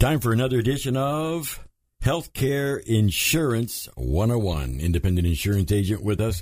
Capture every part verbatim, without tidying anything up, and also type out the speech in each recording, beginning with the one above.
Time for another edition of Healthcare Insurance one oh one. Independent insurance agent with us,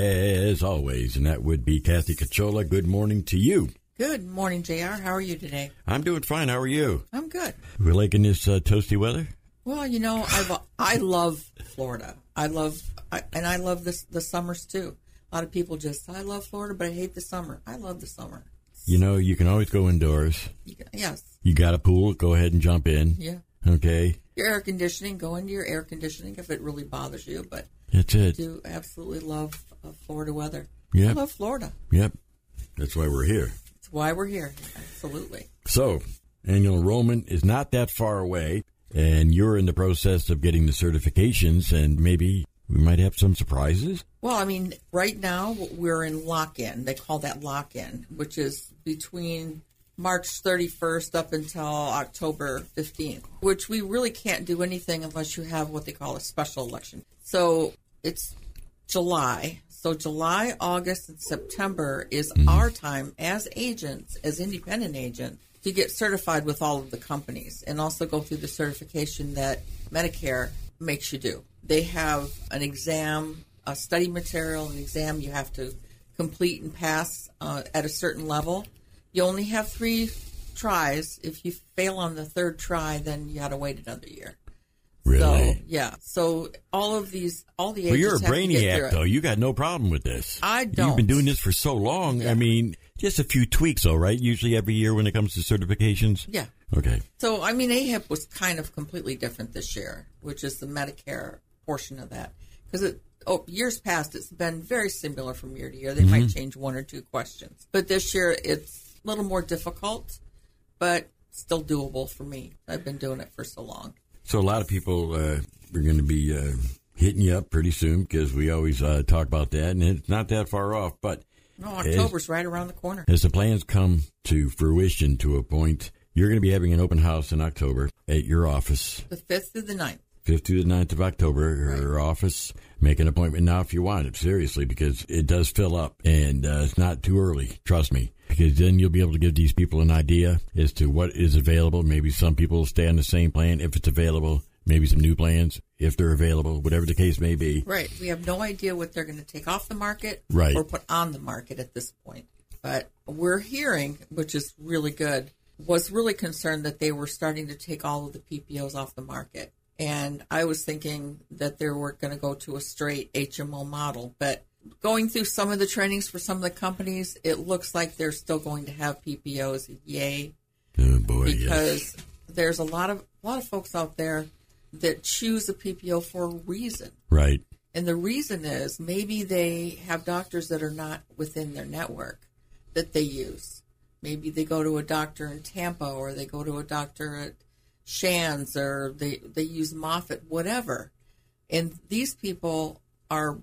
as always, and that would be Kathy Cachola. Good morning to you. Good morning, J R. How are you today? I'm doing fine. How are you? I'm good. We're liking this uh, toasty weather? Well, you know, I've, I love Florida. I love, I, and I love this, the summers too. A lot of people just, I love Florida, but I hate the summer. I love the summer. You know, you can always go indoors. You, yes. You got a pool, go ahead and jump in. Yeah. Okay. Your air conditioning, go into your air conditioning if it really bothers you. But that's it. I do absolutely love uh, Florida weather. Yep. I love Florida. Yep. That's why we're here. That's why we're here. Absolutely. So, annual enrollment is not that far away, and you're in the process of getting the certifications, and maybe we might have some surprises. Well, I mean, right now we're in lock-in. They call that lock-in, which is between March thirty-first up until October fifteenth, which we really can't do anything unless you have what they call a special election. So it's July. So July, August, and September is mm-hmm. our time as agents, as independent agents, to get certified with all of the companies and also go through the certification that Medicare makes you do. They have an exam, a study material, an exam you have to complete and pass uh, at a certain level. You only have three tries. If you fail on the third try, then you got to wait another year. Really? So, yeah. So all of these, all the agents Well, you're a have to get brainiac, through it. though. You got no problem with this. I don't. You've been doing this for so long. Yeah. I mean, just a few tweaks, though, right? Usually every year when it comes to certifications? Yeah. Okay. So, I mean, A H I P was kind of completely different this year, which is the Medicare portion of that. Because it, oh, years past, it's been very similar from year to year. They mm-hmm. might change one or two questions. But this year, it's a little more difficult, but still doable for me. I've been doing it for so long. So a lot of people uh, are going to be uh, hitting you up pretty soon because we always uh, talk about that, and it's not that far off. But no, October's as, right around the corner. As the plans come to fruition to a point, you're going to be having an open house in October at your office. The fifth through the ninth. fifth through the ninth of October, right. Your office. Make an appointment now if you want it, seriously, because it does fill up, and uh, it's not too early, trust me, because then you'll be able to give these people an idea as to what is available. Maybe some people will stay on the same plan if it's available, maybe some new plans if they're available, whatever the case may be. Right. We have no idea what they're going to take off the market right. or put on the market at this point. But we're hearing, which is really good, was really concerned that they were starting to take all of the P P Os off the market. And I was thinking that they were going to go to a straight H M O model. But going through some of the trainings for some of the companies, it looks like they're still going to have P P Os. Yay. Oh, boy, because yes. there's a lot of a lot of folks out there that choose a P P O for a reason. Right. And the reason is maybe they have doctors that are not within their network that they use. Maybe they go to a doctor in Tampa, or they go to a doctor at Shands, or they, they use Moffitt, whatever. And these people are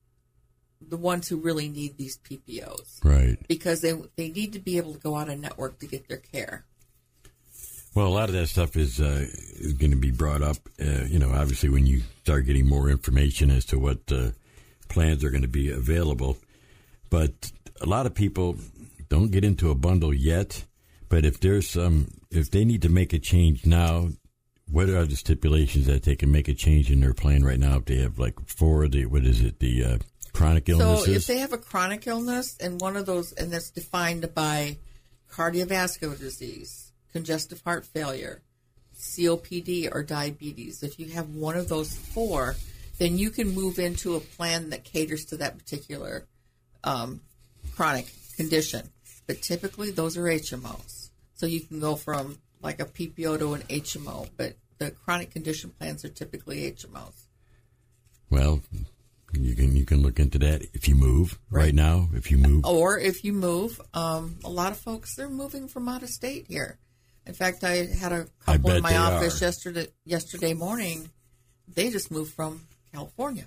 the ones who really need these P P Os. Right. Because they they need to be able to go out of network to get their care. Well, a lot of that stuff is, uh, is going to be brought up, uh, you know, obviously when you start getting more information as to what uh, plans are going to be available. But a lot of people don't get into a bundle yet. But if there's some, if they need to make a change now, what are the stipulations that they can make a change in their plan right now? If they have like four, the what is it, the uh, chronic illnesses? So if they have a chronic illness, and one of those, and that's defined by cardiovascular disease, congestive heart failure, C O P D, or diabetes, if you have one of those four, then you can move into a plan that caters to that particular um, chronic condition. But typically, those are H M Os. So you can go from like a P P O to an H M O, but the chronic condition plans are typically H M Os. Well, you can you can look into that if you move right, right now. If you move, or if you move, um, a lot of folks, they're moving from out of state here. In fact, I had a couple in my office are. yesterday yesterday morning. They just moved from California.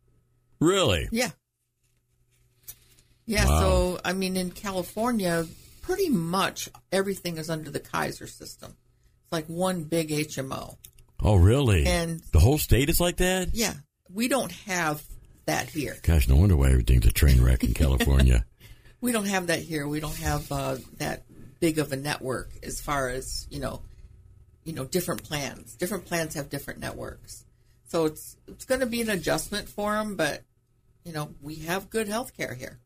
Really? Yeah. Yeah. Wow. So I mean, in California, pretty much everything is under the Kaiser system. It's like one big H M O. Oh, really? And the whole state is like that? Yeah. We don't have that here. Gosh, no wonder why everything's a train wreck in California. We don't have that here. We don't have uh, that big of a network as far as, you know, you know, different plans. Different plans have different networks. So it's it's going to be an adjustment for them, but, you know, we have good health care here.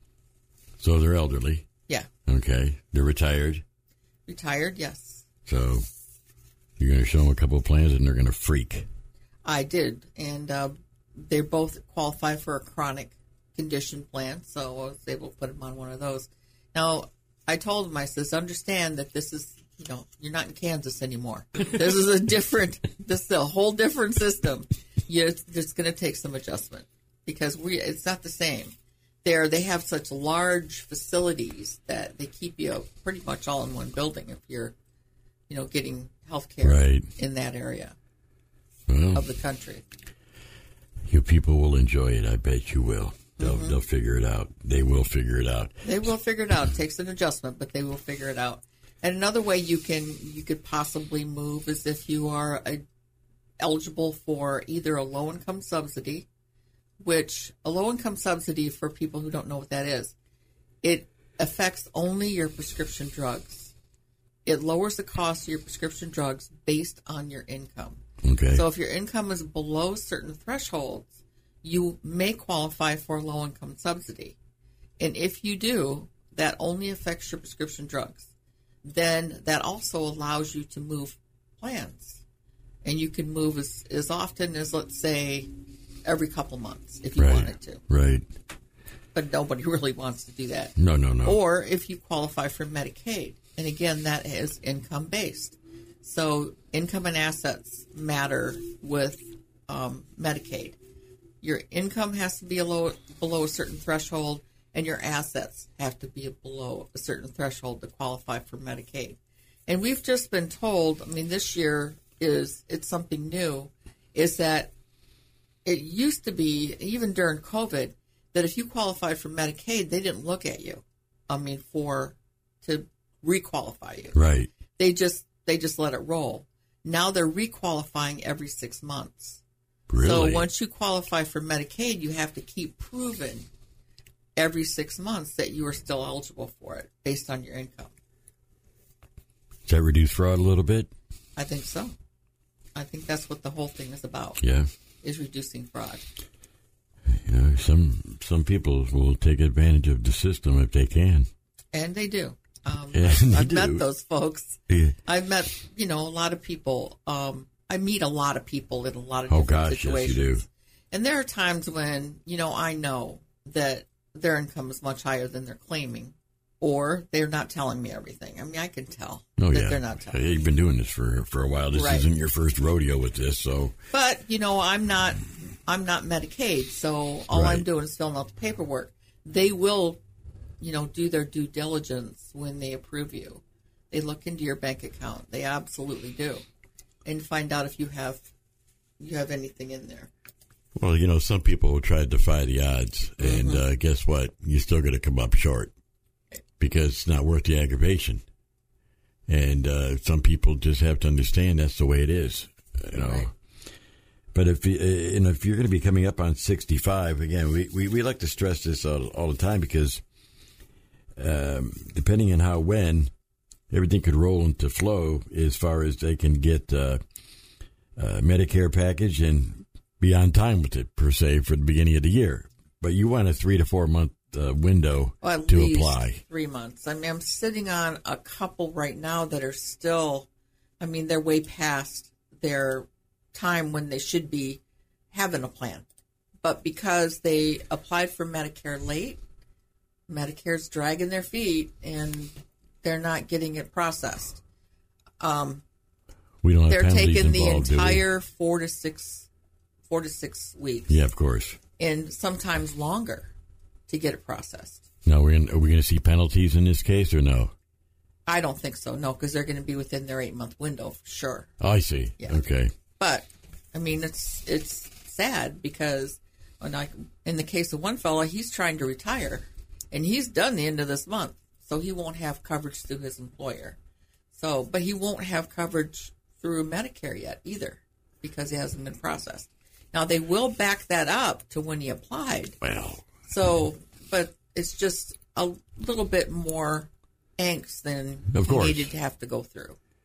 So they're elderly. Yeah. Okay. They're retired. Retired, yes. So you're going to show them a couple of plans and they're going to freak. I did. And uh, they both qualify for a chronic condition plan, so I was able to put them on one of those. Now, I told them, I says, understand that this is, you know, you're not in Kansas anymore. This is a different, this is a whole different system. You, it's, it's going to take some adjustment because we, it's not the same. There, they have such large facilities that they keep you pretty much all in one building if you're, you know, getting health care right. in that area well, of the country. You people will enjoy it. I bet you will. They'll, Mm-hmm. they'll figure it out. They will figure it out. They will figure it out. It takes an adjustment, but they will figure it out. And another way you can you could possibly move is if you are a, eligible for either a low-income subsidy, which a low-income subsidy, for people who don't know what that is, it affects only your prescription drugs. It lowers the cost of your prescription drugs based on your income. Okay. So if your income is below certain thresholds, you may qualify for a low-income subsidy. And if you do, that only affects your prescription drugs. Then that also allows you to move plans. And you can move as, as often as, let's say, every couple months if you right. wanted to. Right. But nobody really wants to do that. No, no, no. Or if you qualify for Medicaid. And again, that is income-based. So income and assets matter with um, Medicaid. Your income has to be a low, below a certain threshold, and your assets have to be below a certain threshold to qualify for Medicaid. And we've just been told, I mean, this year is, it's something new, is that it used to be, even during COVID, that if you qualified for Medicaid, they didn't look at you, I mean, for, to requalify you. Right. They just, they just let it roll. Now they're requalifying every six months. Really? So once you qualify for Medicaid, you have to keep proving every six months that you are still eligible for it based on your income. Does that reduce fraud a little bit? I think so. I think that's what the whole thing is about. Yeah. Is reducing fraud. You know, some some people will take advantage of the system if they can. And they do. Um, Yeah, I've, they I've do. met those folks. Yeah. I've met, you know, a lot of people. Um, I meet a lot of people in a lot of Oh, different gosh, yes, you situations. do. And there are times when, you know, I know that their income is much higher than they're claiming, or they're not telling me everything. I mean, I can tell Oh, that yeah. they're not telling Hey, me. you've been doing this for, for a while. This Right. isn't your first rodeo with this, so. But, you know, I'm not I'm not Medicaid, so all Right. I'm doing is filling out the paperwork. They will, you know, do their due diligence when they approve you. They look into your bank account. They absolutely do. And find out if you have you have anything in there. Well, you know, some people will try to defy the odds, and Mm-hmm. uh, guess what? You're still going to come up short because it's not worth the aggravation. And uh, some people just have to understand that's the way it is, you know. Right. But if you, and if you're going to be coming up on sixty-five, again, we, we, we like to stress this all, all the time because um, depending on how, when, everything could roll into flow as far as they can get uh, a Medicare package and be on time with it, per se, for the beginning of the year. But you want a three to four month uh, window Well, at to least apply. three months. I mean, I'm sitting on a couple right now that are still, I mean, they're way past their time when they should be having a plan. But because they applied for Medicare late, Medicare's dragging their feet and they're not getting it processed. Um, We don't have they're penalties taking the involved, do we? entire four to six, four to six weeks, Yeah, of course. and sometimes longer to get it processed. Now, we're in, are we going to see penalties in this case or no? I don't think so, no, because they're going to be within their eight-month window for sure. Oh, I see. Yeah. Okay. But, I mean, it's it's sad because when I, in the case of one fella, he's trying to retire, and he's done the end of this month, so he won't have coverage through his employer. So, but he won't have coverage through Medicare yet either because he hasn't been processed. Now, they will back that up to when he applied. Well, So, but it's just a little bit more angst than Of course. he needed to have to go through.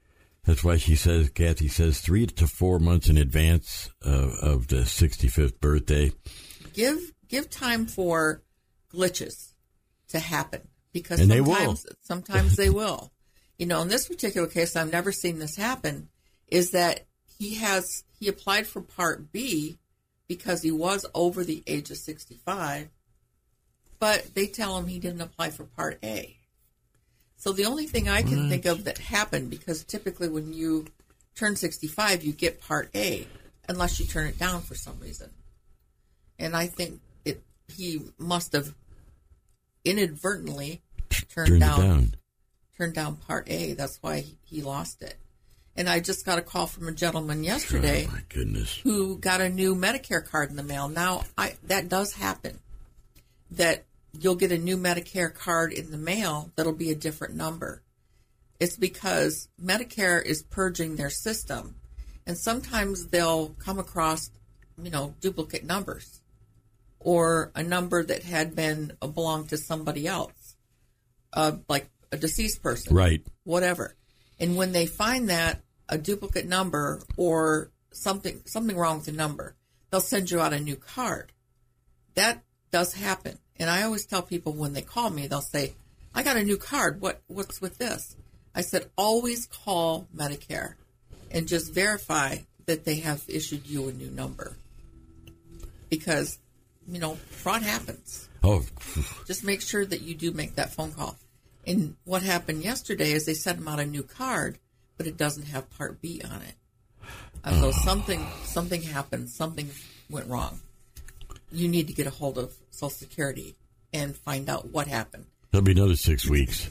That's why she says, Kathy says, three to four months in advance of, of the sixty-fifth birthday. Give give time for glitches to happen because and sometimes they will. sometimes they will. You know, in this particular case, I've never seen this happen. Is that he has he applied for Part B because he was over the age of sixty-five, but they tell him he didn't apply for Part A. So the only thing I can what? think of that happened, because typically when you turn sixty-five, you get Part A, unless you turn it down for some reason. And I think it he must have inadvertently turned, turned down, down turned down Part A. That's why he, he lost it. And I just got a call from a gentleman yesterday oh, my goodness. who got a new Medicare card in the mail. Now, I that does happen, that you'll get a new Medicare card in the mail that'll be a different number. It's because Medicare is purging their system, and sometimes they'll come across, you know, duplicate numbers or a number that had been uh, belonged to somebody else, uh, like a deceased person, right? Whatever. And when they find that a duplicate number or something something wrong with the number, they'll send you out a new card. That does happen. And I always tell people when they call me, they'll say, I got a new card. What what's with this? I said, always call Medicare and just verify that they have issued you a new number. Because, you know, fraud happens. Oh. Just make sure that you do make that phone call. And what happened yesterday is they sent him out a new card, but it doesn't have Part B on it. I go, something something happened, something went wrong. You need to get a hold of Social Security and find out what happened. That'll be another six weeks.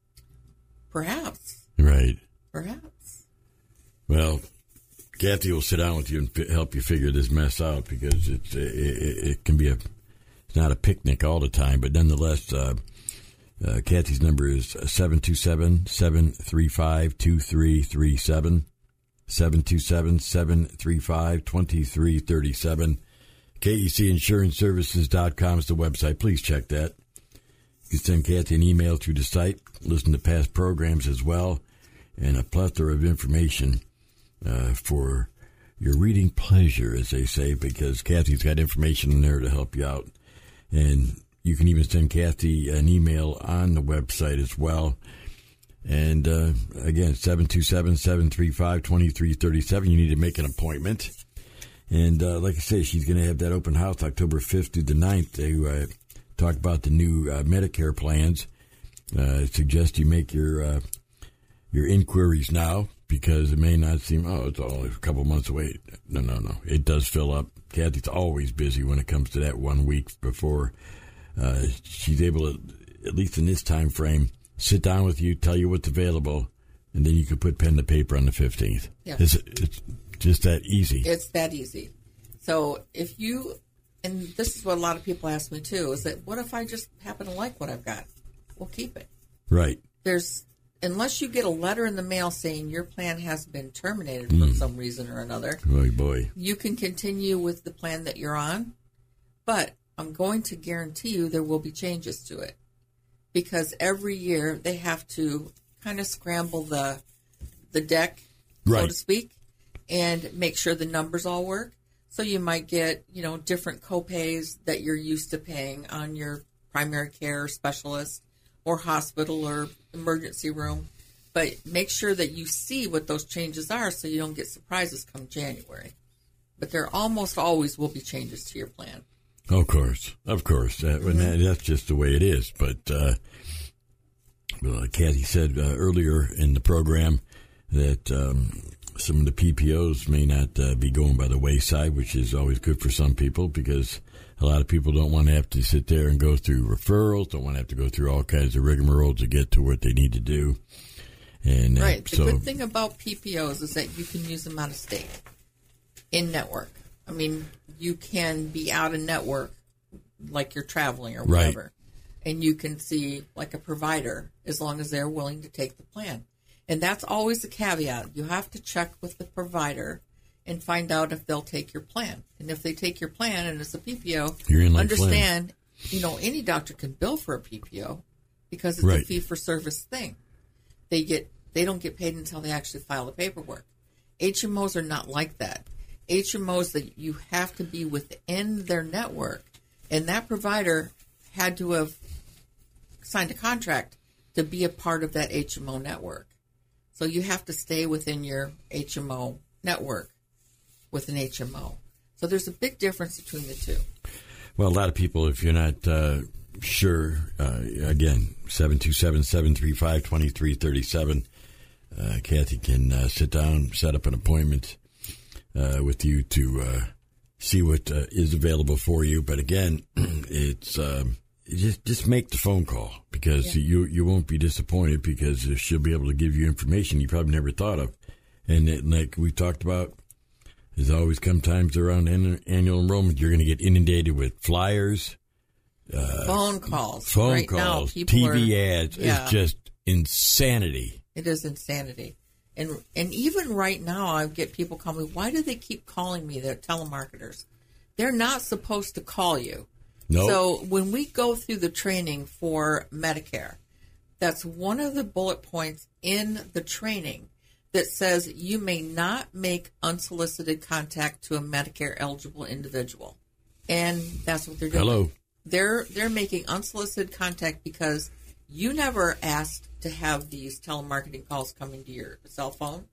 Perhaps. Right. Perhaps. Well, Kathy will sit down with you and f- help you figure this mess out, because it's, it, it, it can be a, it's not a picnic all the time, but nonetheless, uh, uh, Kathy's number is seven two seven, seven three five, two three three seven, seven two seven, seven three five, two three three seven. K E C Insurance Services dot com is the website. Please check that. You can send Kathy an email through the site, listen to past programs as well, and a plethora of information uh, for your reading pleasure, as they say, because Kathy's got information in there to help you out. And you can even send Kathy an email on the website as well. And uh, again, seven two seven, seven three five, two three three seven. You need to make an appointment. And uh, like I say, she's going to have that open house October fifth through the ninth to uh, talk about the new uh, Medicare plans. Uh, I suggest you make your uh, your inquiries now, because it may not seem, oh, it's only a couple months away. No, no, no. It does fill up. Kathy's always busy when it comes to that one week before. Uh, she's able to, at least in this time frame, sit down with you, tell you what's available, and then you can put pen to paper on the fifteenth. Yeah. It's, it's just that easy. It's that easy. So if you, and this is what a lot of people ask me too, is that what if I just happen to like what I've got? Well, keep it. Right. There's, unless you get a letter in the mail saying your plan has been terminated for Mm. some reason or another, Oh, boy. you can continue with the plan that you're on, but I'm going to guarantee you there will be changes to it, because every year they have to kind of scramble the the deck, Right. so to speak, and make sure the numbers all work. So you might get, you know, different copays that you're used to paying on your primary care specialist or hospital or emergency room. But make sure that you see what those changes are so you don't get surprises come January. But there almost always will be changes to your plan. Of course. Of course. That, Mm-hmm. that, that's just the way it is. But uh, well, Kathy said uh, earlier in the program that um, some of the P P Os may not uh, be going by the wayside, which is always good for some people, because a lot of people don't want to have to sit there and go through referrals, don't want to have to go through all kinds of rigmarole to get to what they need to do. And uh, Right. The so, good thing about P P Os is that you can use them out of state, in network. I mean, you can be out of network, like you're traveling or whatever, right, and you can see like a provider as long as they're willing to take the plan. And that's always the caveat. You have to check with the provider and find out if they'll take your plan. And if they take your plan and it's a P P O, You're in like understand, Flynn. You know, any doctor can bill for a P P O because it's right. a fee-for-service thing. They get they don't get paid until they actually file the paperwork. H M Os are not like that. H M Os, that you have to be within their network, and that provider had to have signed a contract to be a part of that H M O network. So you have to stay within your H M O network with an H M O. So there's a big difference between the two. Well, a lot of people, if you're not uh, sure, uh, again, seven two seven, seven three five, two three three seven. Uh, Kathy can uh, sit down, set up an appointment uh, with you to uh, see what uh, is available for you. But again, it's um, just just make the phone call, because yeah. you you won't be disappointed, because she'll be able to give you information you probably never thought of. And it, like we talked about, there's always come times around an, annual enrollment, you're going to get inundated with flyers, uh, phone calls, phone right calls, now, T V are, ads. Yeah. It's just insanity. It is insanity. And and even right now, I get people call me, why do they keep calling me? They're telemarketers. They're not supposed to call you. No. So when we go through the training for Medicare, that's one of the bullet points in the training that says you may not make unsolicited contact to a Medicare eligible individual. And that's what they're doing. Hello. They're they're making unsolicited contact because you never asked to have these telemarketing calls coming to your cell phone.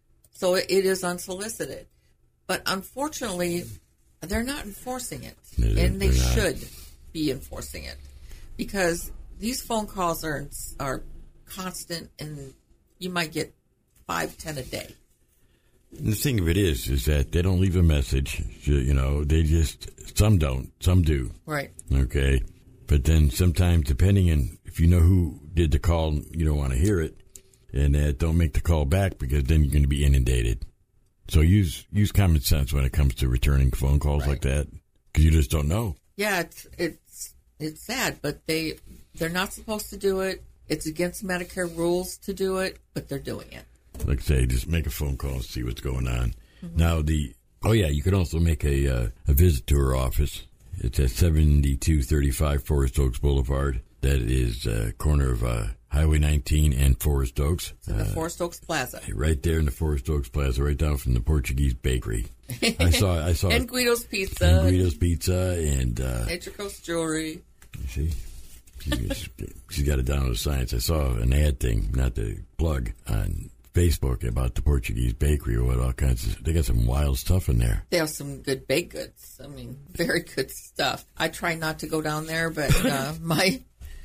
So it is unsolicited. But unfortunately, they're not enforcing it. They're, and they they're should be enforcing it. Because these phone calls are are constant, and you might get five, ten a day. And the thing of it is, is that they don't leave a message. You know, they just, some don't, some do. Right. Okay. But then sometimes, depending on if you know who did the call, you don't want to hear it, and uh, don't make the call back, because then you're going to be inundated. So use use common sense when it comes to returning phone calls right. like that, because you just don't know. Yeah, it's it's it's sad, but they they're not supposed to do it. It's against Medicare rules to do it, but they're doing it. Like I say, just make a phone call and see what's going on. Mm-hmm. Now the oh yeah, you can also make a uh, a visit to her office. It's at seventy-two thirty-five Forest Oaks Boulevard. That is uh, corner of uh, Highway nineteen and Forest Oaks. It's in the uh, Forest Oaks Plaza. Right there in the Forest Oaks Plaza, right down from the Portuguese Bakery. I saw, I saw, and Guido's Pizza, and Guido's Pizza, and uh, Nature Coast Jewelry. You see, she's, she's got it down to science. I saw an ad thing, not to plug, on Facebook about the Portuguese Bakery or what all kinds of. They got some wild stuff in there. They have some good baked goods. I mean, very good stuff. I try not to go down there, but uh, my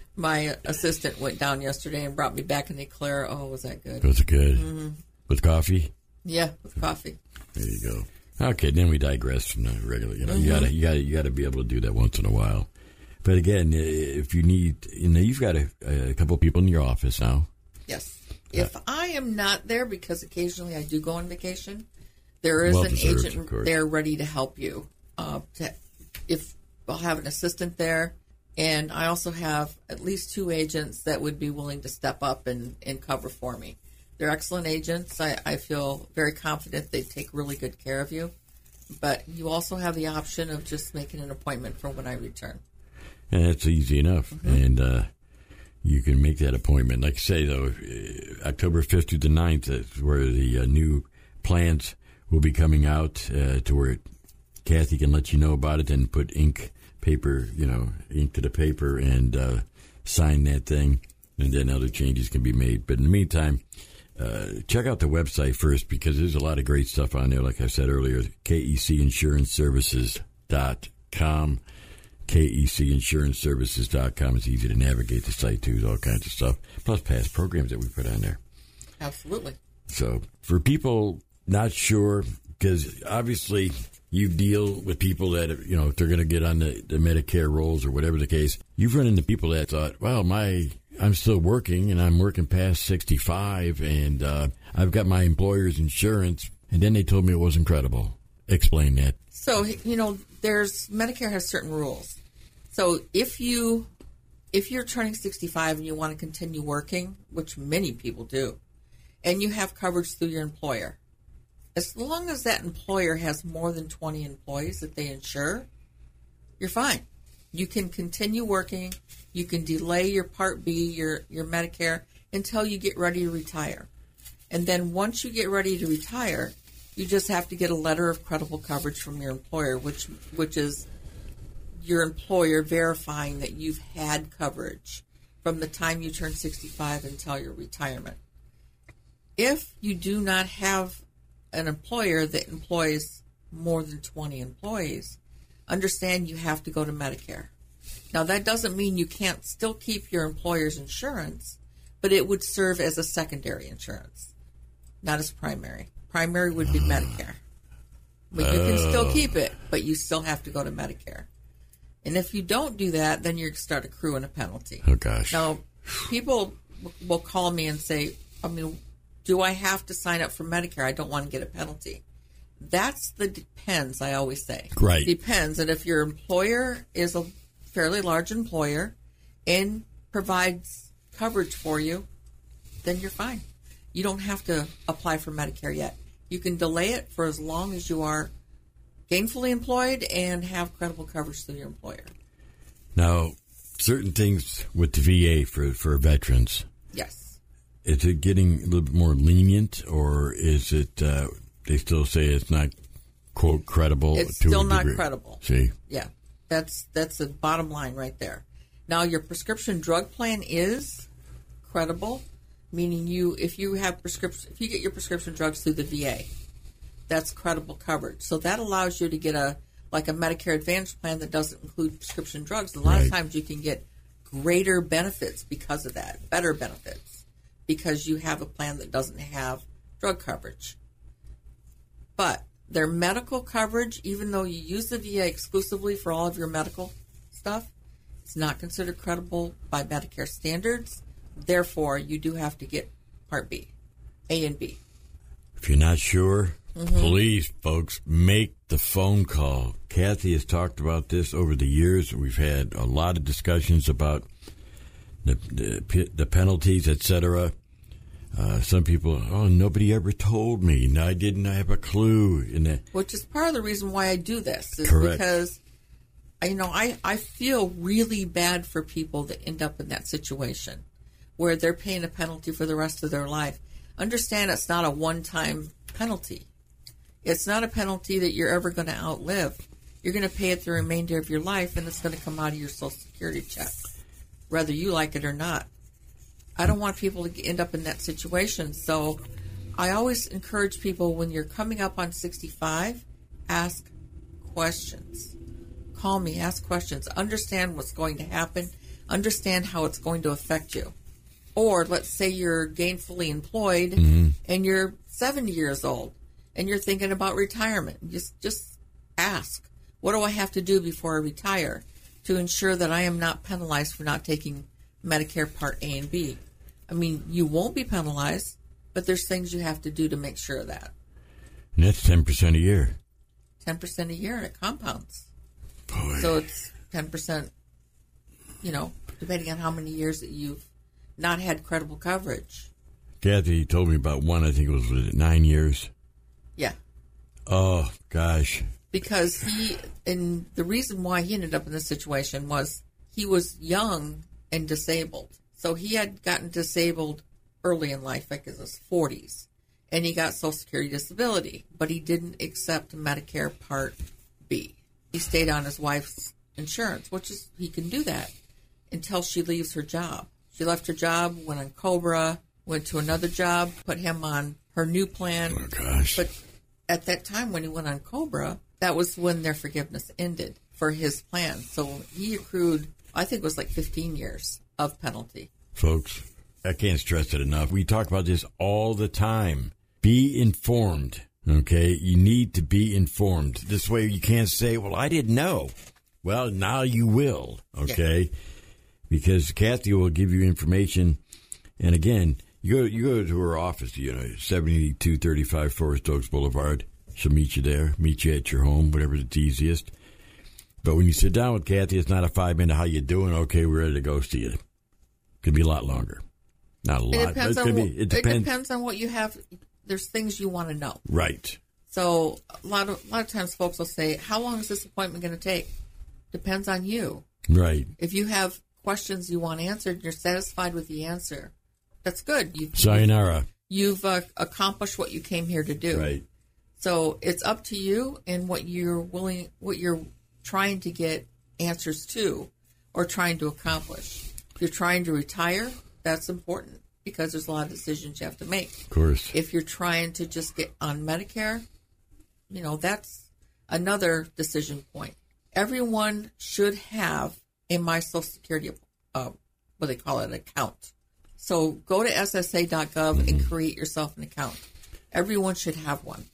my assistant went down yesterday and brought me back an eclair. Oh, was that good? Was it good? Mm-hmm. With coffee? Yeah, with coffee. There you go. Okay, then we digress from the regular. You know, Mm-hmm. you gotta, you gotta, you gotta be able to do that once in a while. But again, if you need, you know, you've got a, a couple of people in your office now. Yes. If I am not there, because occasionally I do go on vacation, there is Well an deserved, agent of course. there ready to help you. Uh, to, if I'll have an assistant there, and I also have at least two agents that would be willing to step up and, and cover for me. They're excellent agents. I, I feel very confident they take really good care of you. But you also have the option of just making an appointment for when I return. And that's easy enough. Mm-hmm. And uh, you can make that appointment. Like I say, though, October fifth through the ninth is where the uh, new plans will be coming out, uh, to where Kathy can let you know about it and put ink, paper, you know, ink to the paper and uh, sign that thing. And then other changes can be made. But in the meantime, uh, check out the website first, because there's a lot of great stuff on there. Like I said earlier, K E C insurance services dot com. K E C insurance services dot com. It's easy to navigate the site, too. There's all kinds of stuff. Plus past programs that we put on there. Absolutely. So for people not sure, because obviously you deal with people that, you know, if they're going to get on the, the Medicare rolls or whatever the case, you've run into people that thought, well, my I'm still working and I'm working past sixty-five and uh, I've got my employer's insurance. And then they told me it was incredible. Explain that. So, you know, there's Medicare has certain rules. So if you if you're turning sixty-five and you want to continue working, which many people do, and you have coverage through your employer, as long as that employer has more than twenty employees that they insure, you're fine. You can continue working. You can delay your Part B, your, your Medicare, until you get ready to retire. And then once you get ready to retire, you just have to get a letter of credible coverage from your employer, which which is your employer verifying that you've had coverage from the time you turn sixty-five until your retirement. If you do not have an employer that employs more than twenty employees, understand you have to go to Medicare. Now, that doesn't mean you can't still keep your employer's insurance, but it would serve as a secondary insurance, not as primary. Primary would be Medicare. But you can still keep it, but you still have to go to Medicare. And if you don't do that, then you start accruing a penalty. Oh, gosh. Now, people will call me and say, I mean, do I have to sign up for Medicare? I don't want to get a penalty. That's the depends, I always say. Right. Depends. And if your employer is a fairly large employer and provides coverage for you, then you're fine. You don't have to apply for Medicare yet. You can delay it for as long as you are gainfully employed and have credible coverage through your employer. Now, certain things with the V A for, for veterans. Yes. Is it getting a little bit more lenient, or is it, uh, they still say it's not, quote, credible? It's to still a not degree? credible. See? Yeah. That's that's the bottom line right there. Now, your prescription drug plan is credible, meaning you if you have prescription if you get your prescription drugs through the V A, that's credible coverage. So that allows you to get a like a Medicare Advantage plan that doesn't include prescription drugs. A lot Right. of times you can get greater benefits because of that, better benefits, because you have a plan that doesn't have drug coverage. But their medical coverage, even though you use the V A exclusively for all of your medical stuff, it's not considered credible by Medicare standards. Therefore, you do have to get Part B, A and B. If you're not sure, Mm-hmm. please, folks, make the phone call. Kathy has talked about this over the years. We've had a lot of discussions about the the, the penalties, et cetera. Uh, some people, oh, nobody ever told me. No, I didn't have a clue. And that, Which is part of the reason why I do this, is Correct. because you know I, I feel really bad for people that end up in that situation where they're paying a penalty for the rest of their life. Understand it's not a one-time penalty. It's not a penalty that you're ever going to outlive. You're going to pay it the remainder of your life, and it's going to come out of your Social Security check, whether you like it or not. I don't want people to end up in that situation. So I always encourage people, when you're coming up on sixty-five, ask questions. Call me, ask questions. Understand what's going to happen. Understand how it's going to affect you. Or let's say you're gainfully employed mm-hmm. and you're seventy years old and you're thinking about retirement. Just, just ask, what do I have to do before I retire to ensure that I am not penalized for not taking Medicare Part A and B? I mean, you won't be penalized, but there's things you have to do to make sure of that. and that's ten percent a year. ten percent a year, and it compounds. Boy. So it's ten percent, you know, depending on how many years that you've not had credible coverage. Kathy told me about one, I think it was, was it nine years? Yeah. Oh, gosh. Because he, and the reason why he ended up in this situation was he was young and disabled. So he had gotten disabled early in life, like in his forties, and he got Social Security disability, but he didn't accept Medicare Part B. He stayed on his wife's insurance, which is, he can do that until she leaves her job. She left her job, went on COBRA, went to another job, put him on her new plan. Oh, gosh. But at that time when he went on COBRA, that was when their forgiveness ended for his plan. So he accrued, I think it was like fifteen years of penalty. Folks, I can't stress it enough. We talk about this all the time. Be informed, okay? You need to be informed. This way you can't say, well, I didn't know. Well, now you will, okay? Yeah. Because Kathy will give you information. And again, you go, you go to her office, you know, seventy-two thirty-five Forest Oaks Boulevard. She'll meet you there, meet you at your home, whatever's the easiest. But when you sit down with Kathy, it's not a five-minute, how you doing? Okay, we're ready to go see you. Could be a lot longer. Not a lot. It depends, but it, on, be, what, it, depends. it depends on what you have. There's things you want to know. Right. So a lot of a lot of times folks will say, how long is this appointment going to take? Depends on you. Right. If you have questions you want answered and you're satisfied with the answer, that's good. You've, Sayonara. you've uh, accomplished what you came here to do. Right. So it's up to you and what you're willing, what you're trying to get answers to or trying to accomplish. If you're trying to retire, that's important because there's a lot of decisions you have to make. Of course. If you're trying to just get on Medicare, you know, that's another decision point. Everyone should have a My Social Security, uh, what they call it, an account. So go to S S A dot gov mm-hmm. and create yourself an account. Everyone should have one.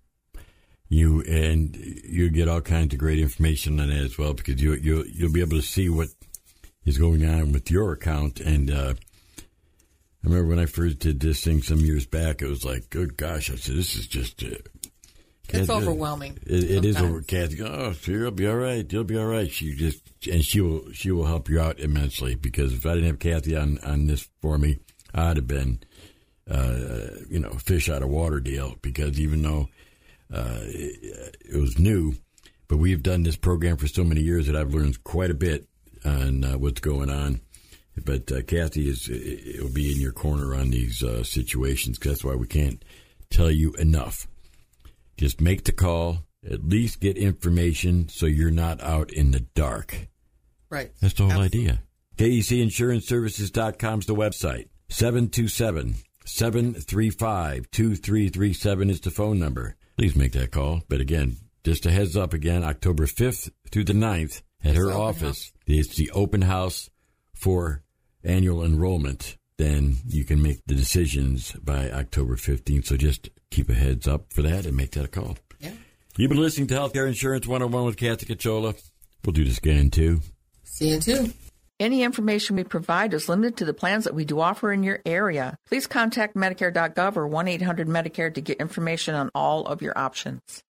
You and you get all kinds of great information on that as well because you you you'll be able to see what is going on with your account. And uh, I remember when I first did this thing some years back, it was like, good gosh, I said, this is just. Uh, It's overwhelming. It, it is over. Kathy, oh, you'll be all right. You'll be all right. She just and she will she will help you out immensely because if I didn't have Kathy on, on this for me, I'd have been, uh, you know, fish out of water deal. Because even though uh, it, it was new, but we've done this program for so many years that I've learned quite a bit on uh, what's going on. But uh, Kathy is it will be in your corner on these uh, situations. Cause that's why we can't tell you enough. Just make the call, at least get information so you're not out in the dark. Right. That's the whole Absolutely. idea. K E C insurance services dot com is the website. seven two seven, seven three five, two three three seven is the phone number. Please make that call. But again, just a heads up again, October fifth through the ninth at her office. It's the open house for annual enrollment. Then you can make the decisions by October fifteenth. So just keep a heads up for that and make that a call. Yeah. You've been listening to Healthcare Insurance one oh one with Kathy Cachola. We'll do this again, too. See you, too. Any information we provide is limited to the plans that we do offer in your area. Please contact Medicare dot gov or one eight hundred Medicare to get information on all of your options.